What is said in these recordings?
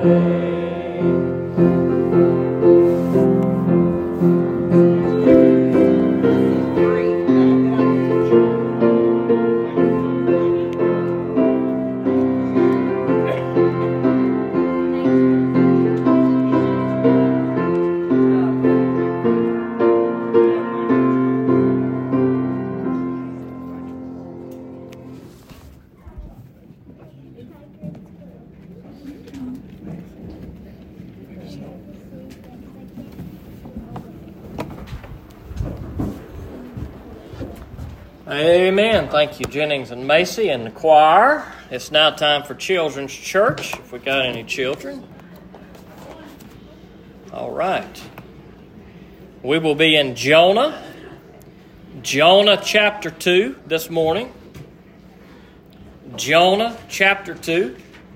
Amen. Thank you, Jennings and Macy and the choir. It's now time for Children's Church, if we got any children. All right. We will be in Jonah chapter 2 this morning. Jonah chapter 2.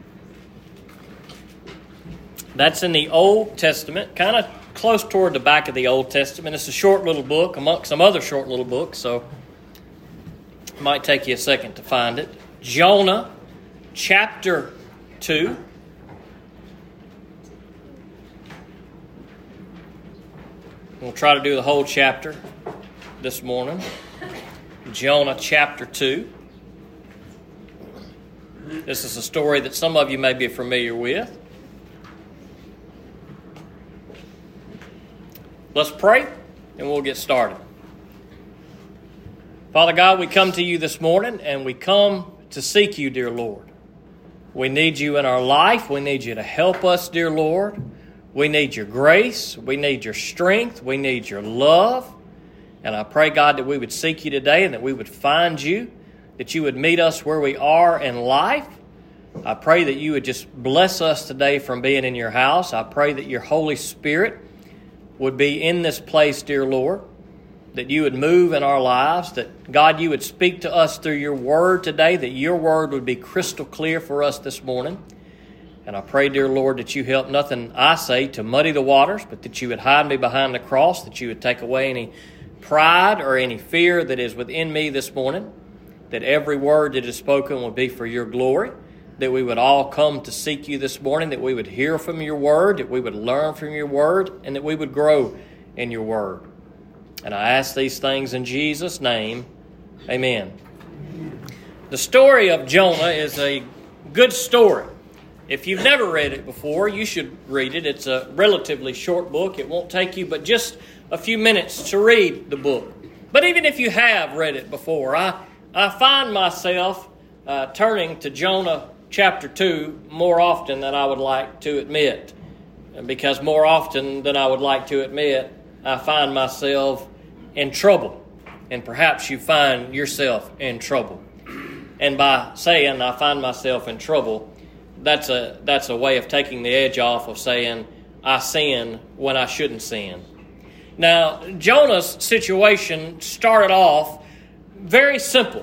That's in the Old Testament, kind of close toward the back of the Old Testament. It's a short little book amongst some other short little books, so it might take you a second to find it. Jonah chapter 2. We'll try to do the whole chapter this morning. Jonah chapter 2. This is a story that some of you may be familiar with. Let's pray, and we'll get started. Father God, we come to you this morning, and we come to seek you, dear Lord. We need you in our life. We need you to help us, dear Lord. We need your grace. We need your strength. We need your love. And I pray, God, that we would seek you today and that we would find you, that you would meet us where we are in life. I pray that you would just bless us today from being in your house. I pray that your Holy Spirit would be in this place, dear Lord, that you would move in our lives, that, God, you would speak to us through your word today, that your word would be crystal clear for us this morning. And I pray, dear Lord, that you help nothing I say to muddy the waters, but that you would hide me behind the cross, that you would take away any pride or any fear that is within me this morning, that every word that is spoken will be for your glory, that we would all come to seek you this morning, that we would hear from your word, that we would learn from your word, and that we would grow in your word. And I ask these things in Jesus' name. Amen. The story of Jonah is a good story. If you've never read it before, you should read it. It's a relatively short book. It won't take you but just a few minutes to read the book. But even if you have read it before, I find myself turning to Jonah chapter 2 more often than I would like to admit. Because more often than I would like to admit, I find myself in trouble. And perhaps you find yourself in trouble. And by saying I find myself in trouble, that's a way of taking the edge off of saying I sin when I shouldn't sin. Now, Jonah's situation started off very simple.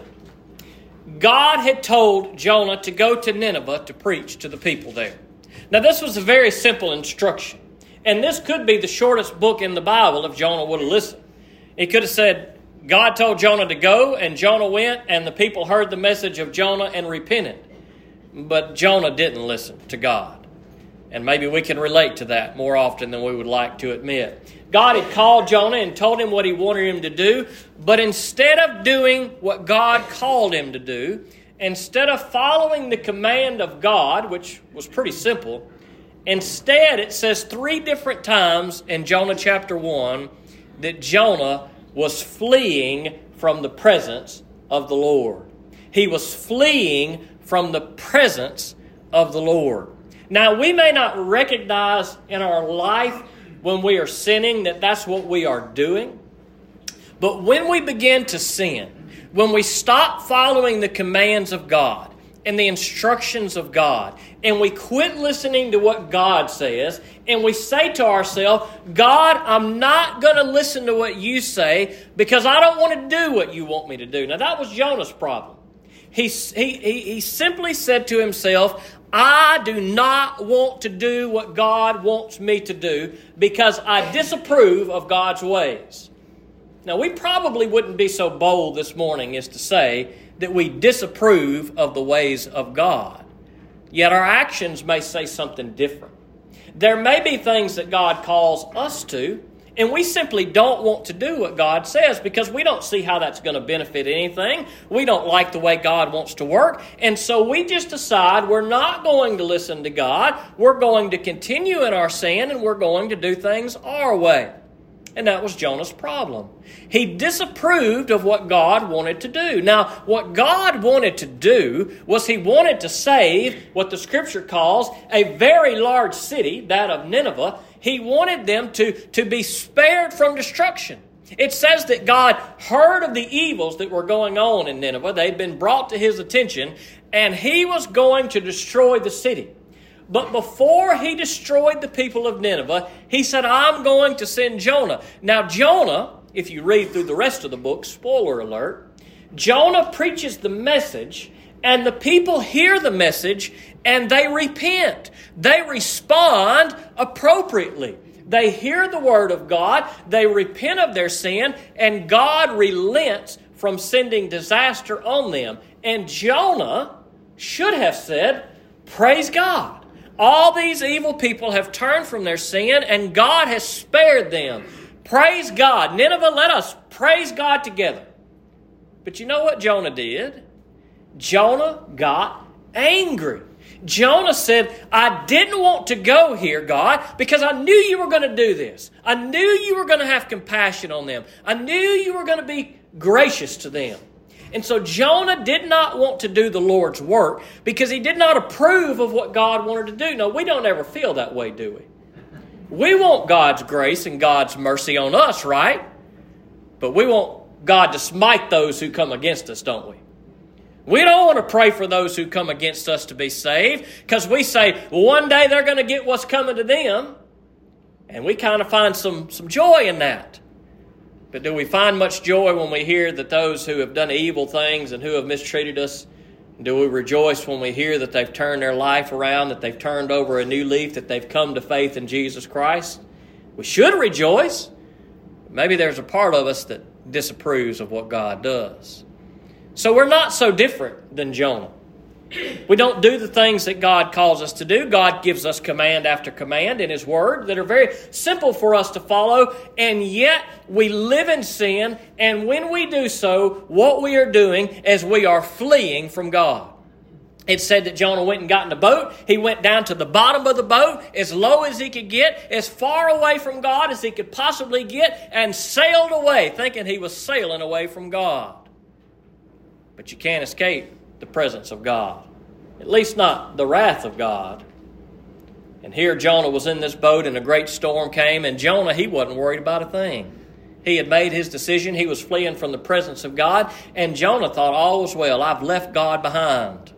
God had told Jonah to go to Nineveh to preach to the people there. Now, this was a very simple instruction. And this could be the shortest book in the Bible if Jonah would have listened. He could have said, God told Jonah to go, and Jonah went, and the people heard the message of Jonah and repented. But Jonah didn't listen to God. And maybe we can relate to that more often than we would like to admit. God had called Jonah and told him what he wanted him to do, but instead of doing what God called him to do, instead of following the command of God, which was pretty simple, instead it says 3 different times in Jonah chapter 1 that Jonah was fleeing from the presence of the Lord. He was fleeing from the presence of the Lord. Now, we may not recognize in our life when we are sinning that that's what we are doing. But when we begin to sin, when we stop following the commands of God and the instructions of God, and we quit listening to what God says, and we say to ourselves, God, I'm not going to listen to what you say because I don't want to do what you want me to do. Now, that was Jonah's problem. He simply said to himself, I do not want to do what God wants me to do because I disapprove of God's ways. Now, we probably wouldn't be so bold this morning as to say that we disapprove of the ways of God. yet our actions may say something different. There may be things that God calls us to, and we simply don't want to do what God says because we don't see how that's going to benefit anything. We don't like the way God wants to work. And so we just decide we're not going to listen to God. We're going to continue in our sin and we're going to do things our way. And that was Jonah's problem. He disapproved of what God wanted to do. Now, what God wanted to do was He wanted to save what the Scripture calls a very large city, that of Nineveh. He wanted them to be spared from destruction. It says that God heard of the evils that were going on in Nineveh. They'd been brought to His attention, and He was going to destroy the city. But before He destroyed the people of Nineveh, He said, I'm going to send Jonah. Now, Jonah, if you read through the rest of the book, spoiler alert, Jonah preaches the message, and the people hear the message, and they repent. They respond appropriately. They hear the word of God, they repent of their sin, and God relents from sending disaster on them. And Jonah should have said, praise God. All these evil people have turned from their sin, and God has spared them. Praise God. Nineveh, let us praise God together. But you know what Jonah did? Jonah got angry. Jonah said, I didn't want to go here, God, because I knew you were going to do this. I knew you were going to have compassion on them. I knew you were going to be gracious to them. And so Jonah did not want to do the Lord's work because he did not approve of what God wanted to do. Now, we don't ever feel that way, do we? We want God's grace and God's mercy on us, right? But we want God to smite those who come against us, don't we? We don't want to pray for those who come against us to be saved because we say, well, one day they're going to get what's coming to them. And we kind of find some joy in that. But do we find much joy when we hear that those who have done evil things and who have mistreated us, do we rejoice when we hear that they've turned their life around, that they've turned over a new leaf, that they've come to faith in Jesus Christ? We should rejoice. Maybe there's a part of us that disapproves of what God does. So we're not so different than Jonah. We don't do the things that God calls us to do. God gives us command after command in His Word that are very simple for us to follow, and yet we live in sin, and when we do so, what we are doing is we are fleeing from God. It said that Jonah went and got in a boat. He went down to the bottom of the boat, as low as he could get, as far away from God as he could possibly get, and sailed away, thinking he was sailing away from God. But you can't escape the presence of God. At least not the wrath of God. And here Jonah was in this boat and a great storm came, and Jonah, he wasn't worried about a thing. He had made his decision. He was fleeing from the presence of God, and Jonah thought all was well. I've left God behind.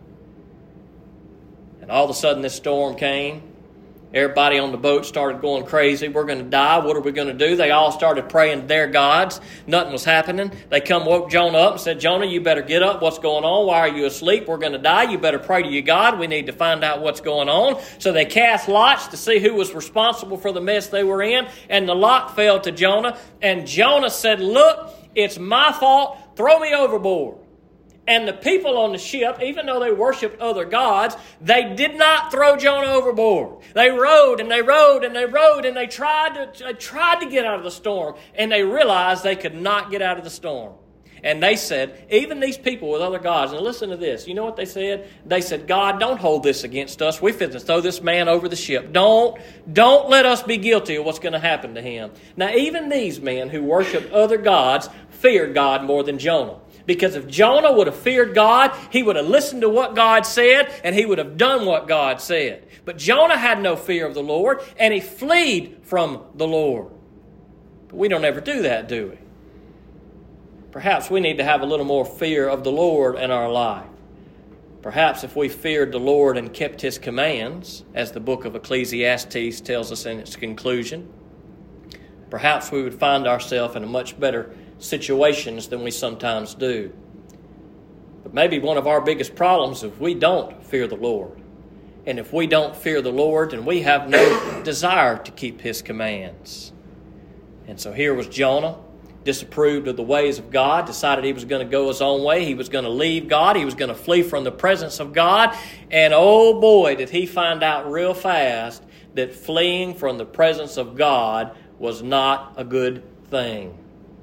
And all of a sudden this storm came. Everybody on the boat started going crazy. We're going to die. What are we going to do? They all started praying to their gods. Nothing was happening. They woke Jonah up and said, Jonah, you better get up. What's going on? Why are you asleep? We're going to die. You better pray to your God. We need to find out what's going on. So they cast lots to see who was responsible for the mess they were in. And the lot fell to Jonah. And Jonah said, look, it's my fault. Throw me overboard. And the people on the ship, even though they worshiped other gods, they did not throw Jonah overboard. They rowed and they rowed and they rowed and they tried to get out of the storm. And they realized they could not get out of the storm. And they said, even these people with other gods, and listen to this, you know what they said? They said, God, don't hold this against us. We fit to throw this man over the ship. Don't let us be guilty of what's going to happen to him. Now, even these men who worshiped other gods feared God more than Jonah. Because if Jonah would have feared God, he would have listened to what God said, and he would have done what God said. But Jonah had no fear of the Lord, and he fled from the Lord. But we don't ever do that, do we? Perhaps we need to have a little more fear of the Lord in our life. Perhaps if we feared the Lord and kept His commands, as the book of Ecclesiastes tells us in its conclusion, perhaps we would find ourselves in a much better situations than we sometimes do. But maybe one of our biggest problems is if we don't fear the Lord. And if we don't fear the Lord, then we have no desire to keep His commands. And so here was Jonah disapproved of the ways of God, decided he was going to go his own way. He was going to leave God. He was going to flee from the presence of God. And oh boy, did he find out real fast that fleeing from the presence of God was not a good thing.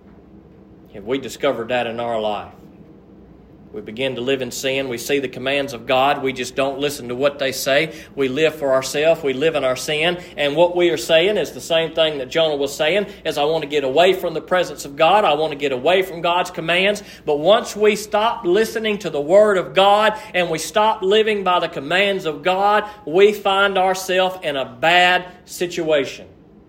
Have we discovered that in our life? We begin to live in sin. We see the commands of God. We just don't listen to what they say. We live for ourselves. We live in our sin. And what we are saying is the same thing that Jonah was saying, is I want to get away from the presence of God. I want to get away from God's commands. But once we stop listening to the Word of God and we stop living by the commands of God, we find ourselves in a bad situation.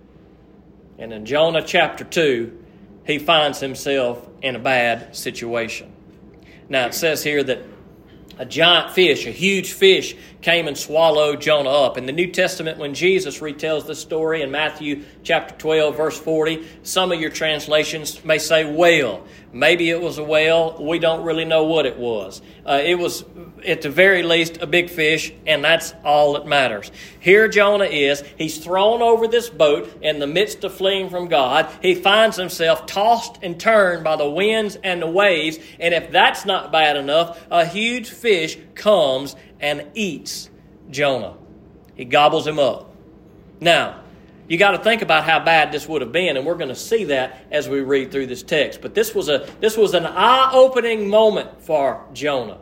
And in Jonah chapter 2, he finds himself in a bad situation. Now it says here that a giant fish, a huge fish, came and swallowed Jonah up. In the New Testament, when Jesus retells this story in Matthew chapter 12, verse 40, some of your translations may say whale. Maybe it was a whale. We don't really know what it was. It was, at the very least, a big fish, and that's all that matters. Here Jonah is. He's thrown over this boat in the midst of fleeing from God. He finds himself tossed and turned by the winds and the waves, and if that's not bad enough, a huge fish comes and eats Jonah. He gobbles him up. Now, you got to think about how bad this would have been, and we're going to see that as we read through this text. But this was an eye-opening moment for Jonah.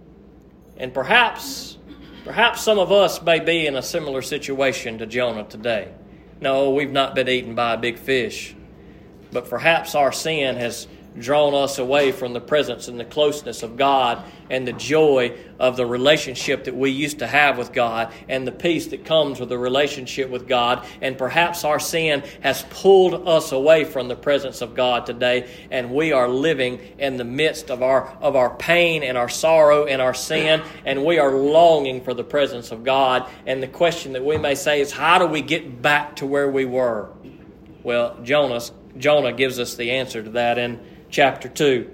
And perhaps some of us may be in a similar situation to Jonah today. No, we've not been eaten by a big fish. But perhaps our sin has drawn us away from the presence and the closeness of God and the joy of the relationship that we used to have with God and the peace that comes with the relationship with God. And perhaps our sin has pulled us away from the presence of God today, and we are living in the midst of our pain and our sorrow and our sin, and we are longing for the presence of God. And the question that we may say is, how do we get back to where we were? Well, Jonah gives us the answer to that in chapter 2.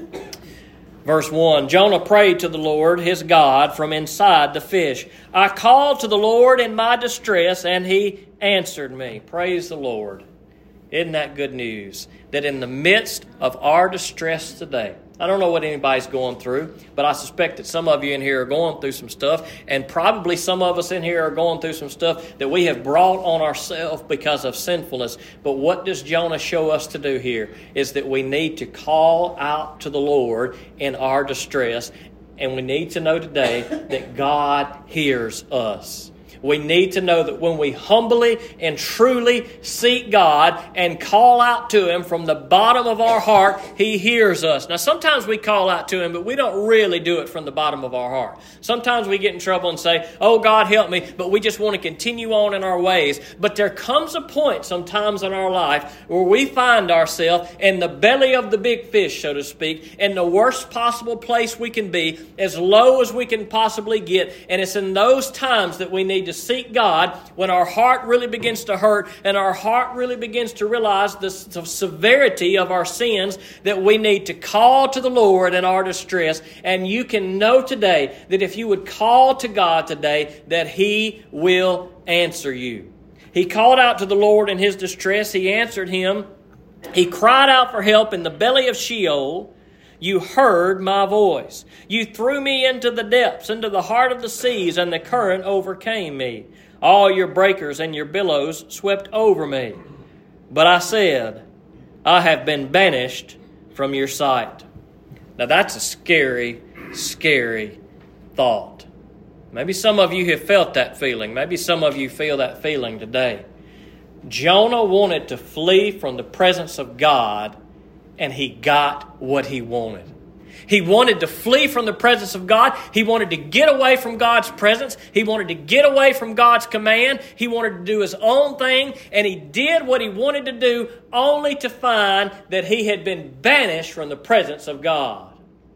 Verse 1, Jonah prayed to the Lord his God from inside the fish. I called to the Lord in my distress, and he answered me. Praise the Lord. Isn't that good news? That in the midst of our distress today, I don't know what anybody's going through, but I suspect that some of you in here are going through some stuff, and probably some of us in here are going through some stuff that we have brought on ourselves because of sinfulness. But what does Jonah show us to do here is that we need to call out to the Lord in our distress, and we need to know today that God hears us. We need to know that when we humbly and truly seek God and call out to Him from the bottom of our heart, He hears us. Now, sometimes we call out to Him, but we don't really do it from the bottom of our heart. Sometimes we get in trouble and say, oh, God, help me, but we just want to continue on in our ways. But there comes a point sometimes in our life where we find ourselves in the belly of the big fish, so to speak, in the worst possible place we can be, as low as we can possibly get. And it's in those times that we need to seek God, when our heart really begins to hurt and our heart really begins to realize the severity of our sins, that we need to call to the Lord in our distress. And you can know today that if you would call to God today, that He will answer you. He called out to the Lord in his distress. He answered him. He cried out for help in the belly of Sheol. You heard my voice. You threw me into the depths, into the heart of the seas, and the current overcame me. All your breakers and your billows swept over me. But I said, I have been banished from your sight. Now that's a scary, scary thought. Maybe some of you have felt that feeling. Maybe some of you feel that feeling today. Jonah wanted to flee from the presence of God, and he got what he wanted. He wanted to flee from the presence of God. He wanted to get away from God's presence. He wanted to get away from God's command. He wanted to do his own thing, and he did what he wanted to do only to find that he had been banished from the presence of God.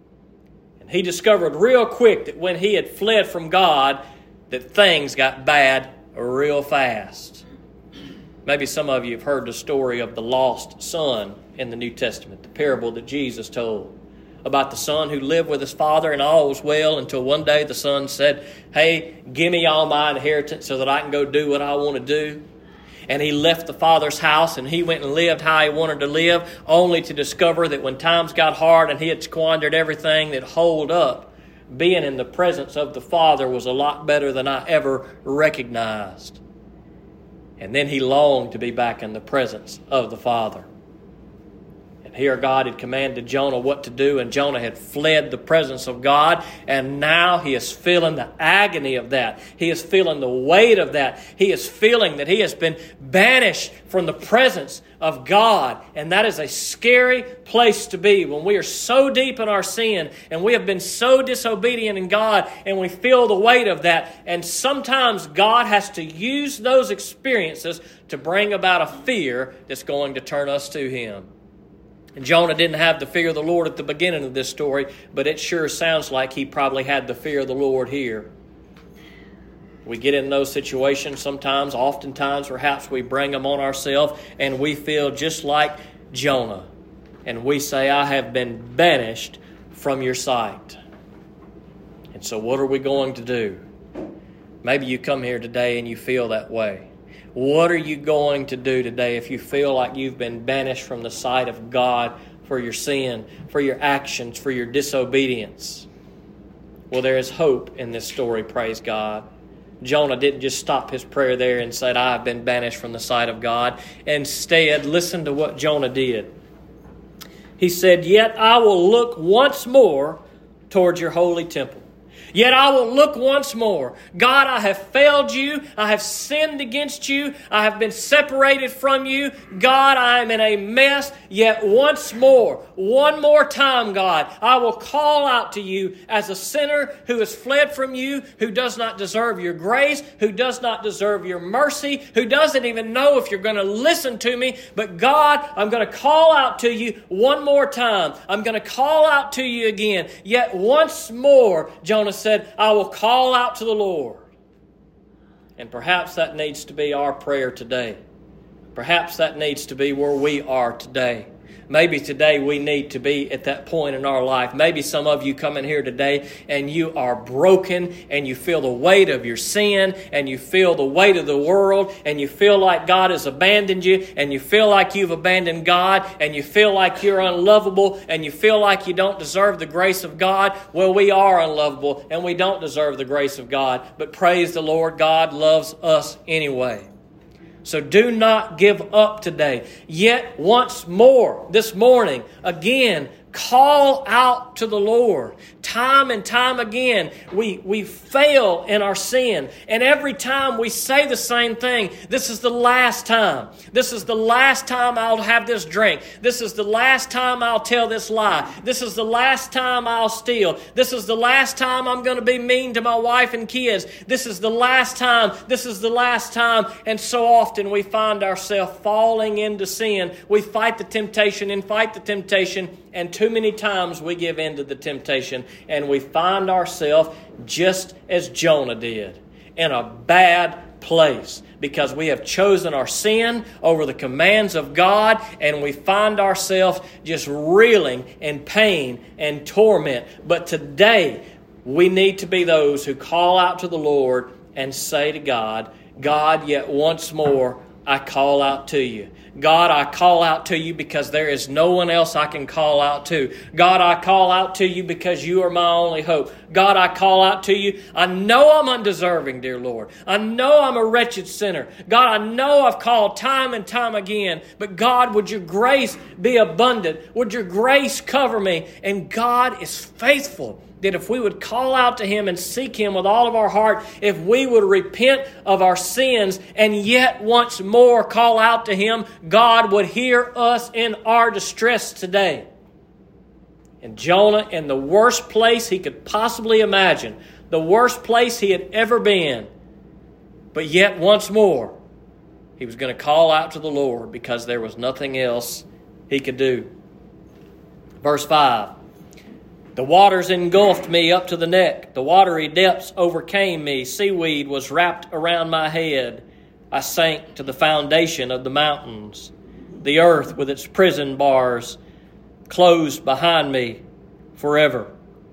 And he discovered real quick that when he had fled from God, that things got bad real fast. Maybe some of you have heard the story of the lost son in the New Testament, the parable that Jesus told about the son who lived with his father and all was well until one day the son said, hey, give me all my inheritance so that I can go do what I want to do. And he left the Father's house and he went and lived how he wanted to live, only to discover that when times got hard and he had squandered everything, that hold up, being in the presence of the Father was a lot better than I ever recognized. And then he longed to be back in the presence of the Father. And here God had commanded Jonah what to do, and Jonah had fled the presence of God, and now he is feeling the agony of that. He is feeling the weight of that. He is feeling that he has been banished from the presence of God. And that is a scary place to be when we are so deep in our sin and we have been so disobedient in God, and we feel the weight of that. And sometimes God has to use those experiences to bring about a fear that's going to turn us to Him. And Jonah didn't have the fear of the Lord at the beginning of this story, but it sure sounds like he probably had the fear of the Lord here. We get in those situations sometimes, oftentimes perhaps we bring them on ourselves, and we feel just like Jonah. And we say, I have been banished from your sight. And so what are we going to do? Maybe you come here today and you feel that way. What are you going to do today if you feel like you've been banished from the sight of God for your sin, for your actions, for your disobedience? Well, there is hope in this story, praise God. Jonah didn't just stop his prayer there and said, I have been banished from the sight of God. Instead, listen to what Jonah did. He said, yet I will look once more towards your holy temple. Yet I will look once more. God, I have failed you. I have sinned against you. I have been separated from you. God, I am in a mess. Yet once more, one more time, God, I will call out to you as a sinner who has fled from you, who does not deserve your grace, who does not deserve your mercy, who doesn't even know if you're going to listen to me. But God, I'm going to call out to you one more time. I'm going to call out to you again. Yet once more, Jonah said, I will call out to the Lord. And perhaps that needs to be our prayer today. Perhaps that needs to be where we are today. Maybe today we need to be at that point in our life. Maybe some of you come in here today and you are broken and you feel the weight of your sin and you feel the weight of the world and you feel like God has abandoned you and you feel like you've abandoned God and you feel like you're unlovable and you feel like you don't deserve the grace of God. Well, we are unlovable and we don't deserve the grace of God. But praise the Lord, God loves us anyway. So do not give up today. Yet once more this morning, again, call out to the Lord. Time and time again, we fail in our sin. And every time we say the same thing, this is the last time. This is the last time I'll have this drink. This is the last time I'll tell this lie. This is the last time I'll steal. This is the last time I'm going to be mean to my wife and kids. This is the last time. This is the last time. And so often we find ourselves falling into sin. We fight the temptation and fight the temptation. And too many times we give in to the temptation and we find ourselves just as Jonah did, in a bad place because we have chosen our sin over the commands of God, and we find ourselves just reeling in pain and torment. But today we need to be those who call out to the Lord and say to God, God, yet once more I call out to you. God, I call out to you because there is no one else I can call out to. God, I call out to you because you are my only hope. God, I call out to you. I know I'm undeserving, dear Lord. I know I'm a wretched sinner. God, I know I've called time and time again. But God, would your grace be abundant? Would your grace cover me? And God is faithful. That if we would call out to Him and seek Him with all of our heart, if we would repent of our sins and yet once more call out to Him, God would hear us in our distress today. And Jonah, in the worst place he could possibly imagine, the worst place he had ever been, but yet once more, he was going to call out to the Lord because there was nothing else he could do. Verse 5. The waters engulfed me up to the neck. The watery depths overcame me. Seaweed was wrapped around my head. I sank to the foundation of the mountains. The earth with its prison bars closed behind me forever.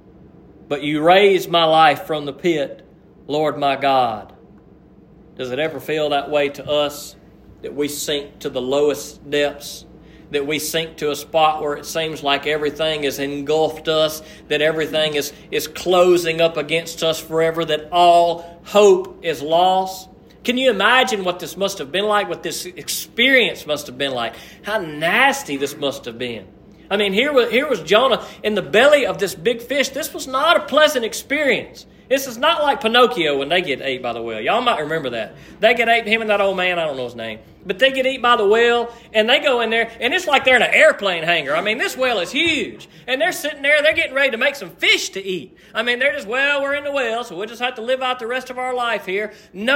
But you raised my life from the pit, Lord my God. Does it ever feel that way to us? that we sink to the lowest depths, that we sink to a spot where it seems like everything has engulfed us, that everything is closing up against us forever, that all hope is lost? Can you imagine what this must have been like, what this experience must have been like? How nasty this must have been. I mean, here was Jonah in the belly of this big fish. This was not a pleasant experience. This is not like Pinocchio when they get ate by the whale. Y'all might remember that. They get ate, him and that old man, I don't know his name. But they get eaten by the whale, and they go in there, and it's like they're in an airplane hangar. I mean, this whale is huge. And they're sitting there, they're getting ready to make some fish to eat. I mean, they're just, well, we're in the whale, so we'll just have to live out the rest of our life here.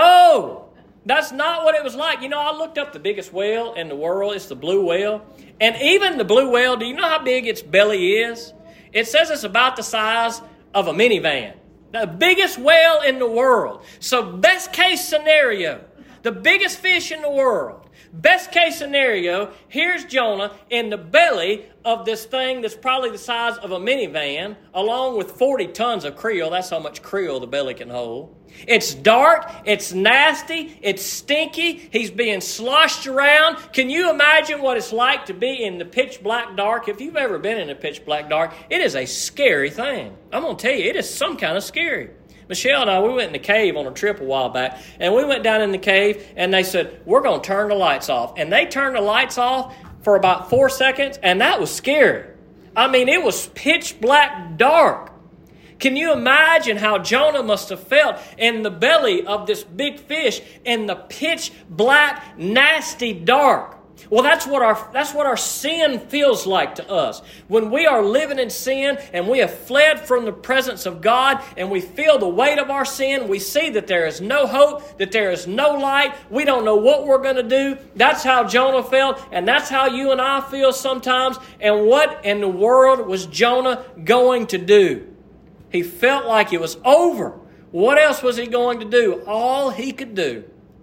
No! That's not what it was like. You know, I looked up the biggest whale in the world. It's the blue whale. And even the blue whale, do you know how big its belly is? It says it's about the size of a minivan. The biggest whale in the world. So best case scenario, the biggest fish in the world. Best case scenario, here's Jonah in the belly of this thing that's probably the size of a minivan, along with 40 tons of krill. That's how much krill the belly can hold. It's dark, it's nasty, it's stinky. He's being sloshed around. Can you imagine what it's like to be in the pitch black dark? If you've ever been in the pitch black dark, it is a scary thing. I'm going to tell you, it is some kind of scary. Michelle and I, we went in the cave on a trip a while back, and we went down in the cave, and they said, we're going to turn the lights off. And they turned the lights off for about 4 seconds, and that was scary. I mean, it was pitch black dark. Can you imagine how Jonah must have felt in the belly of this big fish in the pitch black, nasty dark? Well, that's what our sin feels like to us. When we are living in sin and we have fled from the presence of God and we feel the weight of our sin, we see that there is no hope, that there is no light, we don't know what we're going to do. That's how Jonah felt, and that's how you and I feel sometimes. And what in the world was Jonah going to do? He felt like it was over. What else was he going to do? All he could do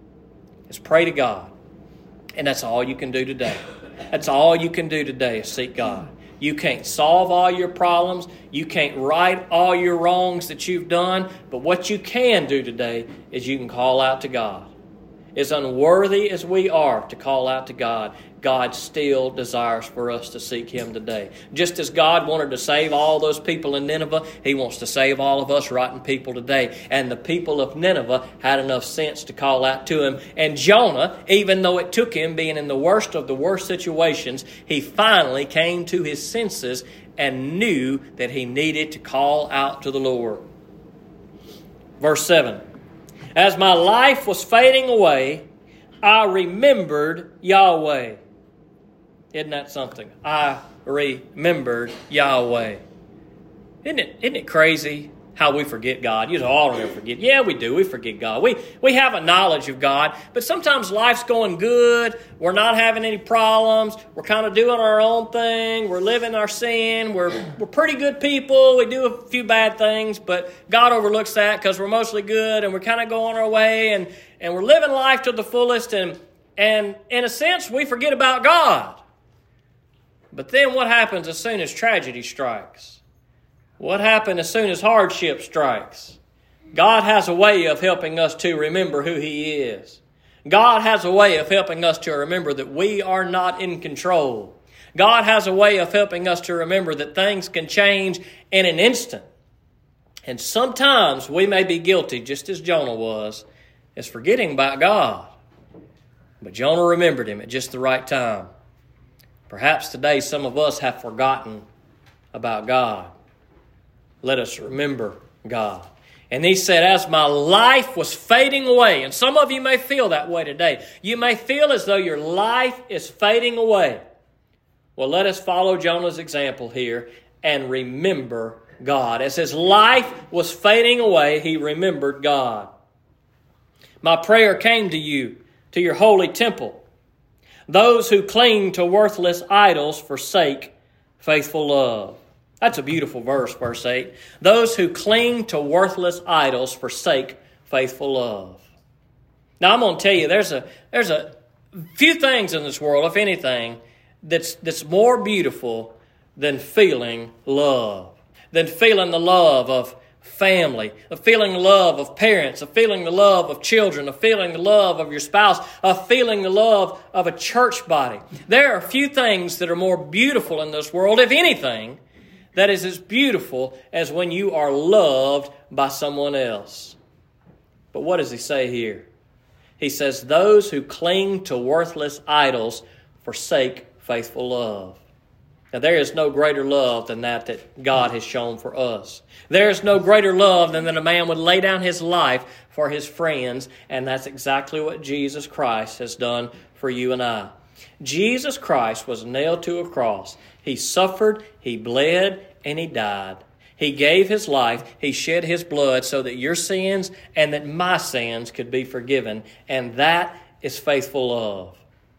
is pray to God. And that's all you can do today. That's all you can do today is seek God. You can't solve all your problems. You can't right all your wrongs that you've done. But what you can do today is you can call out to God. As unworthy as we are to call out to God, God still desires for us to seek Him today. Just as God wanted to save all those people in Nineveh, He wants to save all of us rotten people today. And the people of Nineveh had enough sense to call out to Him. And Jonah, even though it took him being in the worst of the worst situations, he finally came to his senses and knew that he needed to call out to the Lord. Verse 7. As my life was fading away, I remembered Yahweh. Isn't that something? I remembered Yahweh. Isn't it crazy how we forget God? You know, I don't ever forget. Yeah, we do. We forget God. We have a knowledge of God, but sometimes life's going good. We're not having any problems. We're kind of doing our own thing. We're living our sin. We're pretty good people. We do a few bad things, but God overlooks that because we're mostly good, and we're kind of going our way, and we're living life to the fullest, and in a sense, we forget about God. But then what happens as soon as tragedy strikes? What happens as soon as hardship strikes? God has a way of helping us to remember who He is. God has a way of helping us to remember that we are not in control. God has a way of helping us to remember that things can change in an instant. And sometimes we may be guilty, just as Jonah was, as forgetting about God. But Jonah remembered Him at just the right time. Perhaps today some of us have forgotten about God. Let us remember God. And he said, as my life was fading away, and some of you may feel that way today. You may feel as though your life is fading away. Well, let us follow Jonah's example here and remember God. As his life was fading away, he remembered God. My prayer came to you, to your holy temple. Those who cling to worthless idols forsake faithful love. That's a beautiful verse, verse 8. Those who cling to worthless idols forsake faithful love. Now, I'm going to tell you, there's a few things in this world, if anything, that's more beautiful than feeling love, than feeling the love of family, of feeling the love of parents, of feeling the love of children, of feeling the love of your spouse, of feeling the love of a church body. There are few things that are more beautiful in this world, if anything, that is as beautiful as when you are loved by someone else. But what does he say here? He says, those who cling to worthless idols forsake faithful love. Now, there is no greater love than that God has shown for us. There is no greater love than that a man would lay down his life for his friends, and that's exactly what Jesus Christ has done for you and I. Jesus Christ was nailed to a cross. He suffered, He bled, and He died. He gave His life, He shed His blood so that your sins and that my sins could be forgiven, and that is faithful love.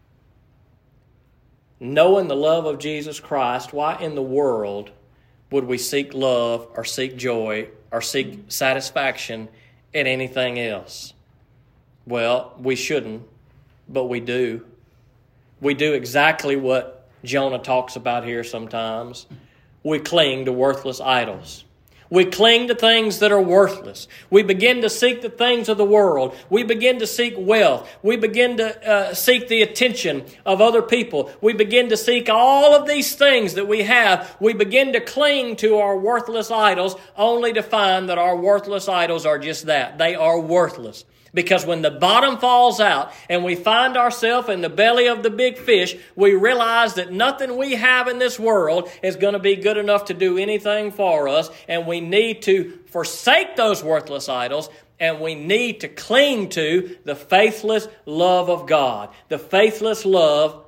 Knowing the love of Jesus Christ, why in the world would we seek love or seek joy or seek satisfaction in anything else? Well, we shouldn't, but we do. We do exactly what Jonah talks about here sometimes. We cling to worthless idols. We cling to things that are worthless. We begin to seek the things of the world. We begin to seek wealth. We begin to seek the attention of other people. We begin to seek all of these things that we have. We begin to cling to our worthless idols only to find that our worthless idols are just that. They are worthless. Because when the bottom falls out and we find ourselves in the belly of the big fish, we realize that nothing we have in this world is going to be good enough to do anything for us. And we need to forsake those worthless idols, and we need to cling to the faithless love of God. The faithful love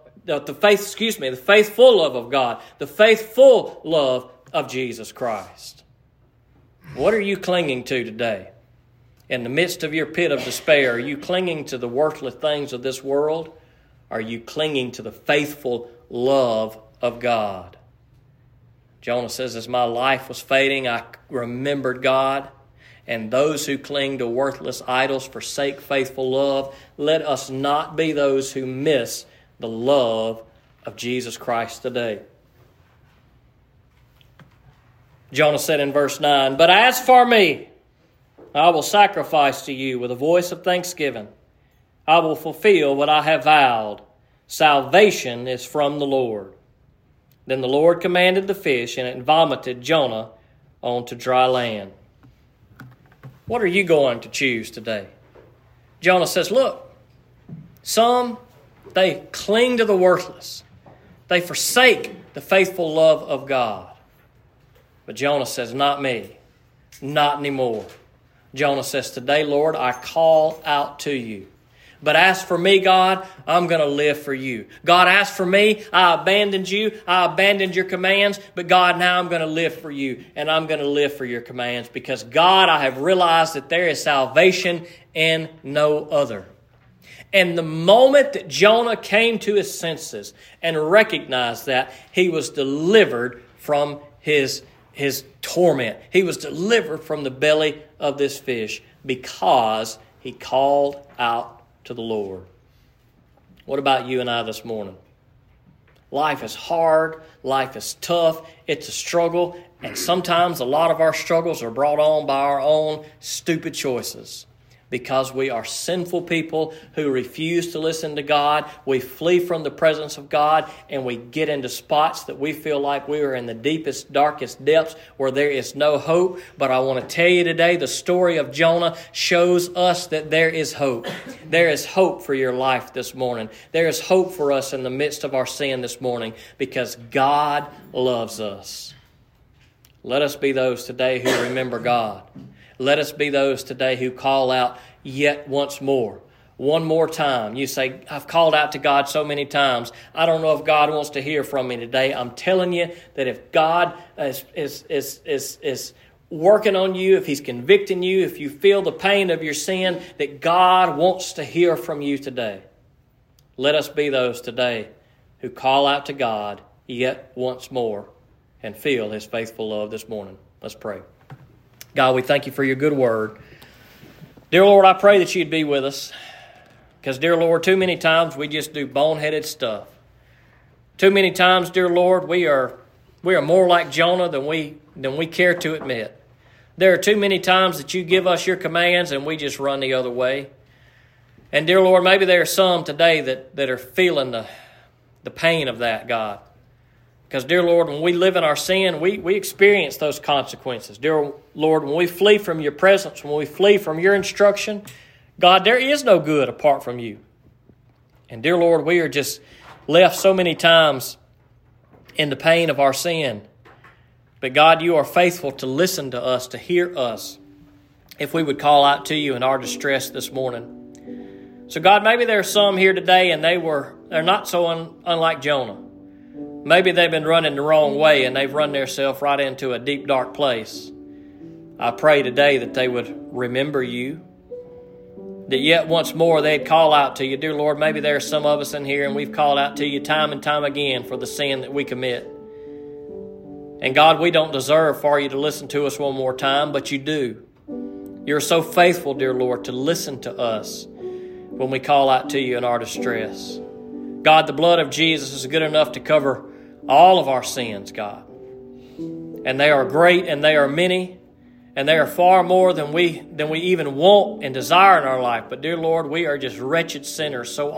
of God. The faithful love of Jesus Christ. What are you clinging to today? In the midst of your pit of despair, are you clinging to the worthless things of this world? Are you clinging to the faithful love of God? Jonah says, as my life was fading, I remembered God. And those who cling to worthless idols forsake faithful love. Let us not be those who miss the love of Jesus Christ today. Jonah said in verse 9, but as for me, I will sacrifice to you with a voice of thanksgiving. I will fulfill what I have vowed. Salvation is from the Lord. Then the Lord commanded the fish, and it vomited Jonah onto dry land. What are you going to choose today? Jonah says, look, some, they cling to the worthless. They forsake the faithful love of God. But Jonah says, not me, not anymore. Jonah says, today, Lord, I call out to you. But as for me, God, I'm going to live for you. God, as for me, I abandoned you. I abandoned your commands. But God, now I'm going to live for you. And I'm going to live for your commands. Because God, I have realized that there is salvation in no other. And the moment that Jonah came to his senses and recognized that, he was delivered from his torment. He was delivered from the belly of this fish because he called out to the Lord. What about you and I this morning? Life is hard. Life is tough. It's a struggle. And sometimes a lot of our struggles are brought on by our own stupid choices. Because we are sinful people who refuse to listen to God, we flee from the presence of God, and we get into spots that we feel like we are in the deepest, darkest depths where there is no hope. But I want to tell you today, the story of Jonah shows us that there is hope. There is hope for your life this morning. There is hope for us in the midst of our sin this morning because God loves us. Let us be those today who remember God. Let us be those today who call out yet once more. One more time. You say, I've called out to God so many times. I don't know if God wants to hear from me today. I'm telling you that if God is working on you, if He's convicting you, if you feel the pain of your sin, that God wants to hear from you today. Let us be those today who call out to God yet once more and feel His faithful love this morning. Let's pray. God, we thank you for your good word. Dear Lord, I pray that you'd be with us. Because, dear Lord, too many times we just do boneheaded stuff. Too many times, dear Lord, we are more like Jonah than we care to admit. There are too many times that you give us your commands and we just run the other way. And dear Lord, maybe there are some today that are feeling the pain of that, God. Because, dear Lord, when we live in our sin, we experience those consequences. Dear Lord, when we flee from your presence, when we flee from your instruction, God, there is no good apart from you. And, dear Lord, we are just left so many times in the pain of our sin. But, God, you are faithful to listen to us, to hear us, if we would call out to you in our distress this morning. So, God, maybe there are some here today and they're not so unlike Jonah. Maybe they've been running the wrong way and they've run themselves right into a deep, dark place. I pray today that they would remember you, that yet once more they'd call out to you. Dear Lord, maybe there are some of us in here and we've called out to you time and time again for the sin that we commit. And God, we don't deserve for you to listen to us one more time, but you do. You're so faithful, dear Lord, to listen to us when we call out to you in our distress. God, the blood of Jesus is good enough to cover all of our sins, God. And they are great and they are many and they are far more than we even want and desire in our life. But dear Lord, we are just wretched sinners so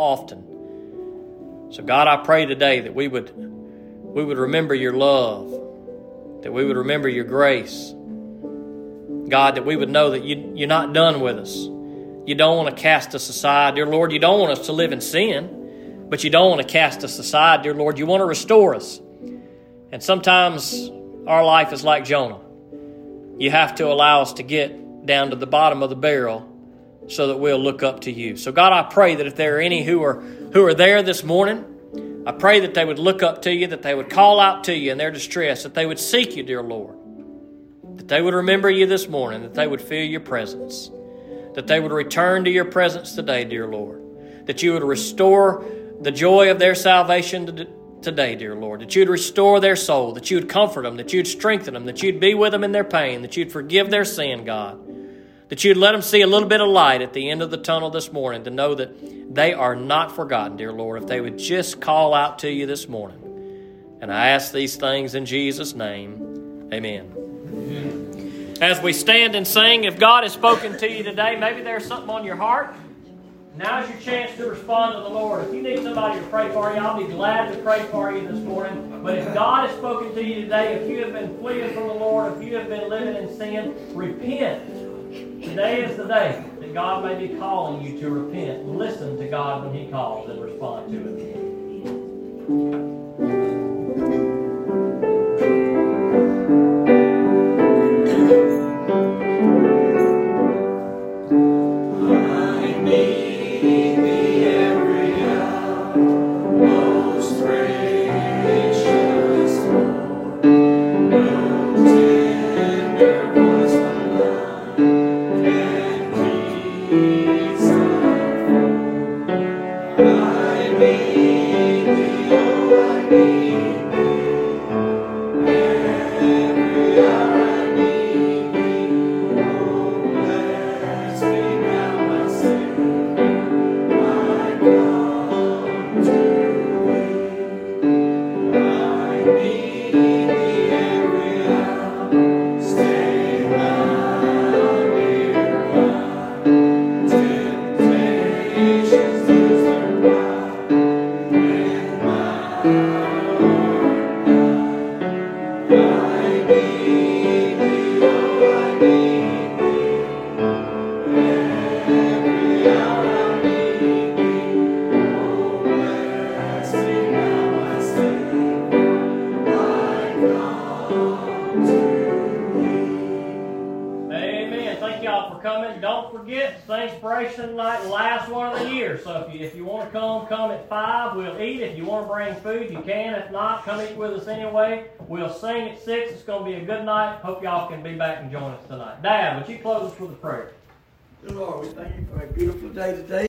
often. So God, I pray today that we would remember your love, that we would remember your grace. God, that we would know that you're not done with us. You don't want to cast us aside. Dear Lord, you don't want us to live in sin, but you don't want to cast us aside. Dear Lord, you want to restore us. And sometimes our life is like Jonah. You have to allow us to get down to the bottom of the barrel so that we'll look up to you. So God, I pray that if there are any who are there this morning, I pray that they would look up to you, that they would call out to you in their distress, that they would seek you, dear Lord, that they would remember you this morning, that they would feel your presence, that they would return to your presence today, dear Lord, that you would restore the joy of their salvation today, dear Lord, that you'd restore their soul, that you'd comfort them, that you'd strengthen them, that you'd be with them in their pain, that you'd forgive their sin, God, that you'd let them see a little bit of light at the end of the tunnel this morning to know that they are not forgotten, dear Lord, if they would just call out to you this morning. And I ask these things in Jesus' name. Amen. As we stand and sing, if God has spoken to you today, maybe there's something on your heart. Now's your chance to respond to the Lord. If you need somebody to pray for you, I'll be glad to pray for you this morning. But if God has spoken to you today, if you have been fleeing from the Lord, if you have been living in sin, repent. Today is the day that God may be calling you to repent. Listen to God when He calls and respond to it. Don't forget, it's Inspiration Night, last one of the year. So if you want to come at 5. We'll eat. If you want to bring food, you can. If not, come eat with us anyway. We'll sing at 6. It's going to be a good night. Hope y'all can be back and join us tonight. Dad, would you close us with a prayer? Dear Lord, we thank you for a beautiful day today.